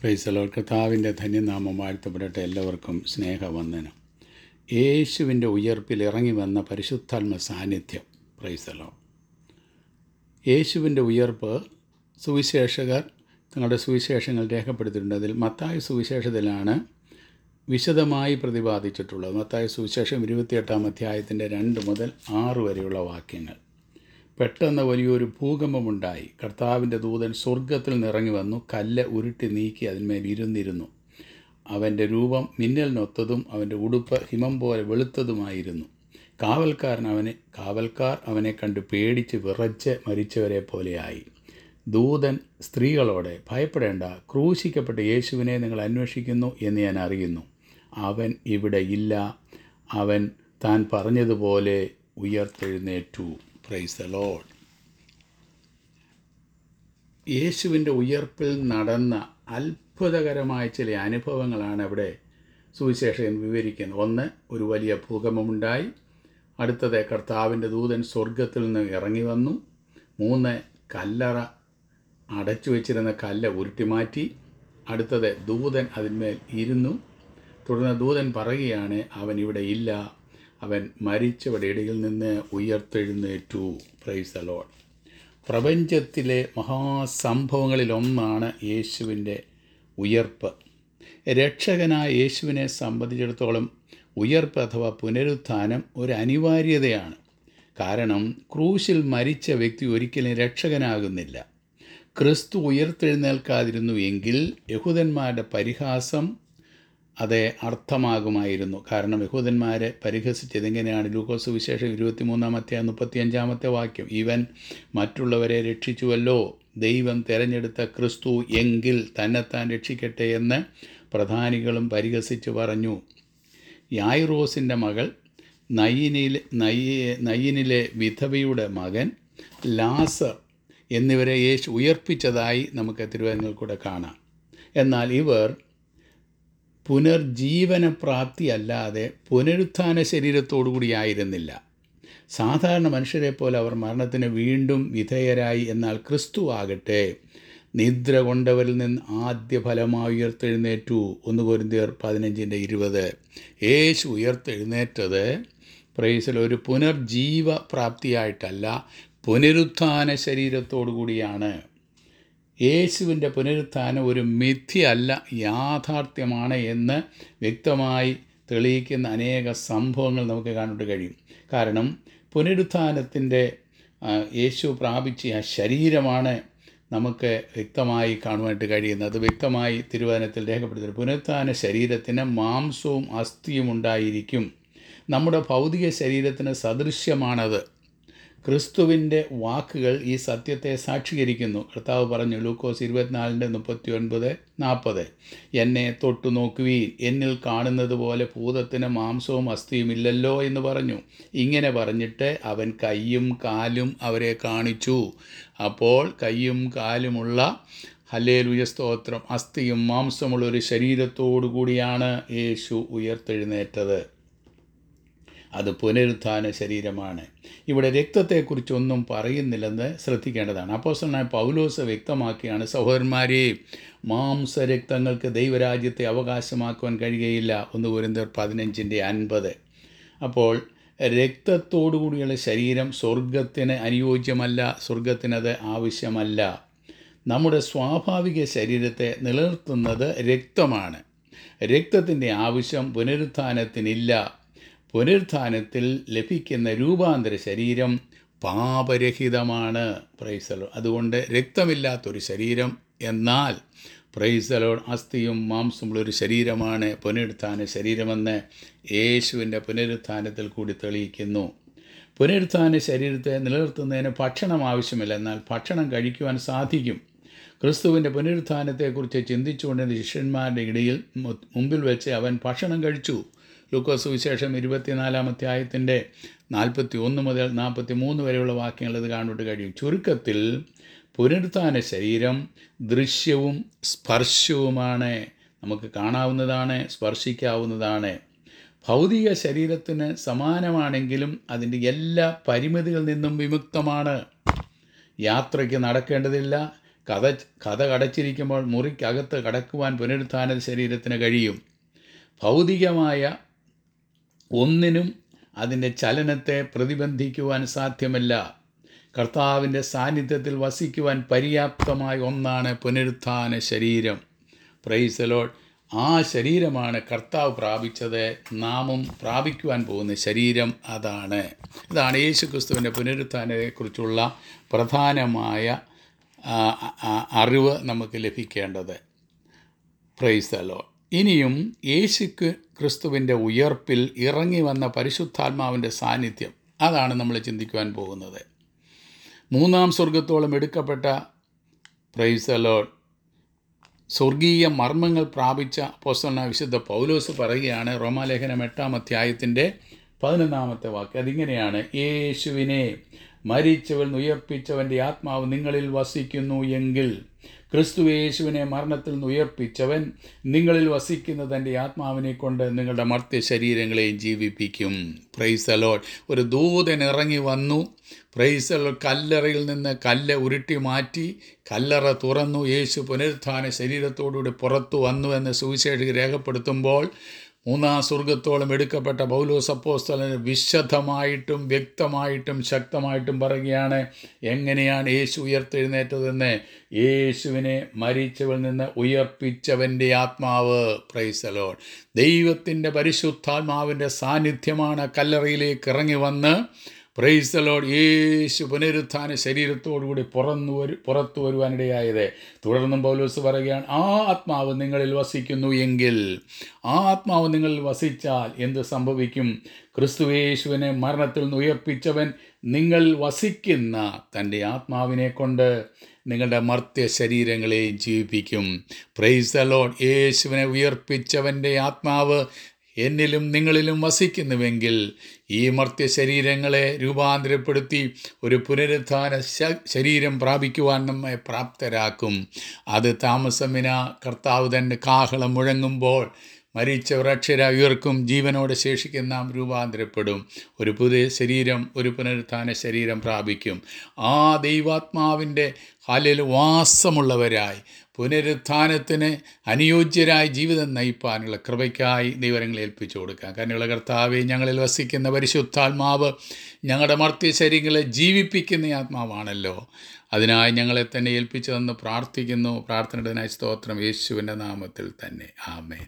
Price the Lord. കർത്താവിൻ്റെ ധന്യനാമം വാഴ്ത്തപ്പെടട്ടെ. എല്ലാവർക്കും സ്നേഹവന്ദനം. യേശുവിൻ്റെ ഉയർപ്പിൽ ഇറങ്ങി വന്ന പരിശുദ്ധാത്മ സാന്നിധ്യം. Praise the Lord. യേശുവിൻ്റെ ഉയർപ്പ് സുവിശേഷകർ തങ്ങളുടെ സുവിശേഷങ്ങൾ രേഖപ്പെടുത്തിയിട്ടുണ്ട്. അതിൽ മത്തായി സുവിശേഷത്തിലാണ് വിശദമായി പ്രതിപാദിച്ചിട്ടുള്ളത്. മത്തായി സുവിശേഷം 28 അധ്യായത്തിൻ്റെ 2 മുതൽ 6 വരെയുള്ള വാക്യങ്ങൾ. പെട്ടെന്ന് വലിയൊരു ഭൂകമ്പമുണ്ടായി. കർത്താവിൻ്റെ ദൂതൻ സ്വർഗത്തിൽ നിന്നിറങ്ങി വന്നു, കല്ല് ഉരുട്ടി നീക്കി അതിന്മേൽ ഇരുന്നിരുന്നു. അവൻ്റെ രൂപം മിന്നലിനൊത്തതും അവൻ്റെ ഉടുപ്പ് ഹിമം പോലെ വെളുത്തതുമായിരുന്നു. കാവൽക്കാർ അവനെ കണ്ട് പേടിച്ച് വിറച്ച് മരിച്ചവരെ പോലെയായി. ദൂതൻ സ്ത്രീകളോടെ, ഭയപ്പെടേണ്ട, ക്രൂശിക്കപ്പെട്ട യേശുവിനെ നിങ്ങൾ അന്വേഷിക്കുന്നു എന്ന് ഞാൻ അറിയുന്നു. അവൻ ഇവിടെ ഇല്ല. അവൻ താൻ പറഞ്ഞതുപോലെ ഉയർത്തെഴുന്നേറ്റു. Praise the Lord. യേശുവിൻ്റെ ഉയർപ്പിൽ നടന്ന അത്ഭുതകരമായ ചില അനുഭവങ്ങളാണ് അവിടെ സുവിശേഷൻ വിവരിക്കുന്നത്. ഒന്ന്, ഒരു വലിയ ഭൂകമ്പമുണ്ടായി. അടുത്തത്, കർത്താവിൻ്റെ ദൂതൻ സ്വർഗത്തിൽ നിന്ന് ഇറങ്ങി വന്നു. 3, കല്ലറ അടച്ചു വച്ചിരുന്ന കല്ല് ഉരുട്ടിമാറ്റി. അടുത്തത്, ദൂതൻ അതിന്മേൽ ഇരുന്നു. തുടർന്ന് ദൂതൻ പറയുകയാണ്, അവൻ ഇവിടെ ഇല്ല, അവൻ മരിച്ചവരുടെ ഇടയിൽ നിന്ന് ഉയർത്തെഴുന്നേറ്റു. Praise the Lord. പ്രപഞ്ചത്തിലെ മഹാസംഭവങ്ങളിലൊന്നാണ് യേശുവിൻ്റെ ഉയർപ്പ്. രക്ഷകനായ യേശുവിനെ സംബന്ധിച്ചിടത്തോളം ഉയർപ്പ് അഥവാ പുനരുത്ഥാനം ഒരു അനിവാര്യതയാണ്. കാരണം ക്രൂശിൽ മരിച്ച വ്യക്തി ഒരിക്കലും രക്ഷകനാകുന്നില്ല. ക്രിസ്തു ഉയർത്തെഴുന്നേൽക്കാതിരുന്നു എങ്കിൽ യഹൂദന്മാരുടെ പരിഹാസം അത് അർത്ഥമാകുമായിരുന്നു. കാരണം യഹൂദന്മാരെ പരിഹസിച്ചത് എങ്ങനെയാണ്? ലൂക്കോസ് സുവിശേഷം 23 അധ്യായം 35 വാക്യം. ഇവൻ മറ്റുള്ളവരെ രക്ഷിച്ചുവല്ലോ, ദൈവം തിരഞ്ഞെടുത്ത ക്രിസ്തു എങ്കിൽ തന്നെത്താൻ രക്ഷിക്കട്ടെ എന്ന് പ്രധാനികളും പരിഹസിച്ച് പറഞ്ഞു. യായിറോസിൻ്റെ മകൾ, നയീനിലെ വിധവയുടെ മകൻ ലാസർ എന്നിവരെ യേശു ഉയർപ്പിച്ചതായി നമുക്ക് തിരുവചനത്തിൽ കൂടെ കാണാം. എന്നാൽ ഇവർ പുനർജീവന പ്രാപ്തി അല്ലാതെ പുനരുത്ഥാന ശരീരത്തോടുകൂടിയായിരുന്നില്ല. സാധാരണ മനുഷ്യരെ പോലെ അവർ മരണത്തിന് വീണ്ടും വിധേയരായി. എന്നാൽ ക്രിസ്തു ആകട്ടെ നിദ്ര കൊണ്ടവരിൽ നിന്ന് ആദ്യ ഫലമായി ഉയർത്തെഴുന്നേറ്റു. 1 കൊരിന്ത്യർ 15:20. യേശു ഉയർത്തെഴുന്നേറ്റത് പ്രൈസിൽ ഒരു പുനർജീവ പ്രാപ്തിയായിട്ടല്ല, പുനരുത്ഥാന ശരീരത്തോടു കൂടിയാണ്. യേശുവിൻ്റെ പുനരുത്ഥാനം ഒരു മിഥ്യയല്ല, യാഥാർത്ഥ്യമാണ് എന്ന് വ്യക്തമായി തെളിയിക്കുന്ന അനേക സംഭവങ്ങൾ നമുക്ക് കാണാൻ കഴിയും. കാരണം പുനരുത്ഥാനത്തിൻ്റെ യേശു പ്രാപിച്ച ആ ശരീരമാണ് നമുക്ക് വ്യക്തമായി കാണുവാനായിട്ട് കഴിയുന്നത്. അത് വ്യക്തമായി തിരുവചനത്തിൽ രേഖപ്പെടുത്തുന്നത്. പുനരുത്ഥാന ശരീരത്തിന് മാംസവും അസ്ഥിയും ഉണ്ടായിരിക്കും. നമ്മുടെ ഭൗതിക ശരീരത്തിന് സദൃശ്യമാണത്. ക്രിസ്തുവിൻ്റെ വാക്കുകൾ ഈ സത്യത്തെ സാക്ഷീകരിക്കുന്നു. കർത്താവ് പറഞ്ഞു, ലൂക്കോസ് 24:39-40, എന്നെ തൊട്ടു നോക്കുവീൻ, എന്നിൽ കാണുന്നത് പോലെ ഭൂതത്തിന് മാംസവും അസ്ഥിയും ഇല്ലല്ലോ എന്ന് പറഞ്ഞു. ഇങ്ങനെ പറഞ്ഞിട്ട് അവൻ കൈയും കാലും അവരെ കാണിച്ചു. അപ്പോൾ കൈയും കാലുമുള്ള, ഹല്ലേലൂയ സ്തോത്രം, അസ്ഥിയും മാംസമുള്ള ഒരു ശരീരത്തോടു കൂടിയാണ് യേശു ഉയർത്തെഴുന്നേറ്റത്. അത് പുനരുത്ഥാന ശരീരമാണ്. ഇവിടെ രക്തത്തെക്കുറിച്ചൊന്നും പറയുന്നില്ലെന്ന് ശ്രദ്ധിക്കേണ്ടതാണ്. അപ്പോസ്തലനായ പൗലോസ് വ്യക്തമാക്കിയാണ്, സഹോദരന്മാരെ, മാംസരക്തങ്ങൾക്ക് ദൈവരാജ്യത്തെ അവകാശമാക്കുവാൻ കഴിയുകയില്ല. 1 കൊരിന്ത്യർ 15:50. അപ്പോൾ രക്തത്തോടുകൂടിയുള്ള ശരീരം സ്വർഗത്തിന് അനുയോജ്യമല്ല, സ്വർഗത്തിനത് ആവശ്യമല്ല. നമ്മുടെ സ്വാഭാവിക ശരീരത്തെ നിലനിർത്തുന്നത് രക്തമാണ്. രക്തത്തിൻ്റെ ആവശ്യം പുനരുത്ഥാനത്തിനില്ല. പുനരുത്ഥാനത്തിൽ ലഭിക്കുന്ന രൂപാന്തര ശരീരം പാപരഹിതമാണ്. Price the Lord. അതുകൊണ്ട് രക്തമില്ലാത്തൊരു ശരീരം, എന്നാൽ പ്രൈസ് ദി ലോർഡ്, അസ്ഥിയും മാംസമുള്ളൊരു ശരീരമാണ് പുനരുത്ഥാന ശരീരമെന്ന് യേശുവിൻ്റെ പുനരുത്ഥാനത്തിൽ കൂടി തെളിയിക്കുന്നു. പുനരുത്ഥാന ശരീരത്തെ നിലനിർത്തുന്നതിന് ഭക്ഷണം ആവശ്യമില്ല, എന്നാൽ ഭക്ഷണം കഴിക്കുവാൻ സാധിക്കും. ക്രിസ്തുവിൻ്റെ പുനരുത്ഥാനത്തെക്കുറിച്ച് ചിന്തിച്ചുകൊണ്ടിരുന്ന ശിഷ്യന്മാരുടെ ഇടയിൽ മുമ്പിൽ വെച്ച് അവൻ ഭക്ഷണം കഴിച്ചു. ലൂക്കോസ് സുവിശേഷം 24 അധ്യായത്തിൻ്റെ 41 മുതൽ 43 വരെയുള്ള വാക്യങ്ങൾ ഇത് കാണുവാൻ കഴിയും. ചുരുക്കത്തിൽ പുനരുത്ഥാന ശരീരം ദൃശ്യവും സ്പർശവുമാണ്. നമുക്ക് കാണാവുന്നതാണ്, സ്പർശിക്കാവുന്നതാണ്. ഭൗതിക ശരീരത്തിന് സമാനമാണെങ്കിലും അതിൻ്റെ എല്ലാ പരിമിതികളിൽ നിന്നും വിമുക്തമാണ്. യാത്രയ്ക്ക് നടക്കേണ്ടതില്ല, കഥ കടച്ചിരിക്കുമ്പോൾ മുറിക്കകത്ത് കടക്കുവാൻ പുനരുത്ഥാന ശരീരത്തിന് കഴിയും. ഭൗതികമായ ഒന്നിനും അതിൻ്റെ ചലനത്തെ പ്രതിബന്ധിക്കുവാൻ സാധ്യമല്ല. കർത്താവിൻ്റെ സാന്നിധ്യത്തിൽ വസിക്കുവാൻ പര്യാപ്തമായ ഒന്നാണ് പുനരുത്ഥാന ശരീരം. Praise the Lord. ആ ശരീരമാണ് കർത്താവ് പ്രാപിച്ചത്. നാമും പ്രാപിക്കുവാൻ പോകുന്ന ശരീരം അതാണ്. ഇതാണ് യേശുക്രിസ്തുവിൻ്റെ പുനരുത്ഥാനത്തെക്കുറിച്ചുള്ള പ്രധാനമായ അറിവ് നമുക്ക് ലഭിക്കേണ്ടത്. Praise the Lord. ഇനിയും യേശുക്രിസ്തുവിൻ്റെ ഉയർപ്പിൽ ഇറങ്ങി വന്ന പരിശുദ്ധാത്മാവിൻ്റെ സാന്നിധ്യം, അതാണ് നമ്മൾ ചിന്തിക്കുവാൻ പോകുന്നത്. മൂന്നാം സ്വർഗത്തോളം എടുക്കപ്പെട്ട, പ്രൈസ് ദി ലോർഡ്, സ്വർഗീയ മർമ്മങ്ങൾ പ്രാപിച്ച അപ്പോസ്തലനായ വിശുദ്ധ പൗലോസ് പറയുകയാണ്, റോമാലേഖനം 8-ാം അധ്യായത്തിൻ്റെ 11-ാമത്തെ വാക്യം. അതിങ്ങനെയാണ്: യേശുവിനെ മരിച്ചവൻ ഉയർപ്പിച്ചവൻ്റെ ആത്മാവ് നിങ്ങളിൽ വസിക്കുന്നു എങ്കിൽ, ക്രിസ്തു യേശുവിനെ മരണത്തിൽ നിന്ന് ഉയർപ്പിച്ചവൻ നിങ്ങളിൽ വസിക്കുന്ന തൻ്റെ ആത്മാവിനെ കൊണ്ട് നിങ്ങളുടെ മർത്യ ശരീരങ്ങളെയും ജീവിപ്പിക്കും. Praise the Lord. ഒരു ദൂതൻ ഇറങ്ങി വന്നു. Praise the Lord. കല്ലറയിൽ നിന്ന് കല്ല് ഉരുട്ടി മാറ്റി കല്ലറ തുറന്നു. യേശു പുനരുത്ഥാന ശരീരത്തോടുകൂടി പുറത്തു വന്നു എന്ന് സുവിശേഷകർ രേഖപ്പെടുത്തുമ്പോൾ, മൂന്നാം സ്വർഗത്തോളം എടുക്കപ്പെട്ട പൗലോസ് അപ്പോസ്തലൻ വിശദമായിട്ടും വ്യക്തമായിട്ടും ശക്തമായിട്ടും പറയുകയാണ് എങ്ങനെയാണ് യേശു ഉയർത്തെഴുന്നേറ്റതെന്ന്. യേശുവിനെ മരിച്ചവരിൽ നിന്ന് ഉയർപ്പിച്ചവൻ്റെ ആത്മാവ്. Praise the Lord. ദൈവത്തിൻ്റെ പരിശുദ്ധാത്മാവിൻ്റെ സാന്നിധ്യമാണ് കല്ലറയിലേക്ക് ഇറങ്ങി വന്ന്, പ്രൈസ് ദി ലോർഡ്, യേശു പുനരുത്ഥാന ശരീരത്തോടുകൂടി പുറത്തു വരുവാനിടയായത്. തുടർന്നും പൗലോസ് പറയുകയാണ്, ആ ആത്മാവ് നിങ്ങളിൽ വസിക്കുന്നു എങ്കിൽ, ആ ആത്മാവ് നിങ്ങളിൽ വസിച്ചാൽ എന്ത് സംഭവിക്കും? ക്രിസ്തു യേശുവിനെ മരണത്തിൽ നിന്ന് ഉയർപ്പിച്ചവൻ നിങ്ങളിൽ വസിക്കുന്ന തൻ്റെ ആത്മാവിനെ കൊണ്ട് നിങ്ങളുടെ മർത്യ ശരീരങ്ങളെ ജീവിപ്പിക്കും. Praise the Lord. യേശുവിനെ ഉയർപ്പിച്ചവൻ്റെ ആത്മാവ് എന്നിലും നിങ്ങളിലും വസിക്കുന്നുവെങ്കിൽ ഈ മർത്യ ശരീരങ്ങളെ രൂപാന്തരപ്പെടുത്തി ഒരു പുനരുത്ഥാന ശരീരം പ്രാപിക്കുവാൻ നമ്മെ പ്രാപ്തരാക്കും. അത് താമസമിന കർത്താവ് തന്നെ കാഹളം മുഴങ്ങുമ്പോൾ മരിച്ചവർ അക്ഷരായി ഉയർക്കും. ജീവനോടെ ശേഷിക്കുന്ന നാം രൂപാന്തരപ്പെടും. ഒരു പുതിയ ശരീരം, ഒരു പുനരുത്ഥാന ശരീരം പ്രാപിക്കും. ആ ദൈവാത്മാവിൻ്റെ ഹാലിൽ വാസമുള്ളവരായി പുനരുത്ഥാനത്തിന് അനുയോജ്യരായി ജീവിതം നയിപ്പാനുള്ള കൃപയ്ക്കായി ദൈവങ്ങളെ ഏൽപ്പിച്ചു കൊടുക്കാം. കാരണമുള്ള കർത്താവെ, ഞങ്ങളിൽ വസിക്കുന്ന പരിശുദ്ധാത്മാവ് ഞങ്ങളുടെ മർത്യ ശരീരങ്ങളെ ജീവിപ്പിക്കുന്ന ആത്മാവാണല്ലോ. അതിനായി ഞങ്ങളെ തന്നെ ഏൽപ്പിച്ചു തന്ന് പ്രാർത്ഥിക്കുന്നു. പ്രാർത്ഥനയുടേതിനായി സ്തോത്രം. യേശുവിൻ്റെ നാമത്തിൽ തന്നെ. ആമേൻ.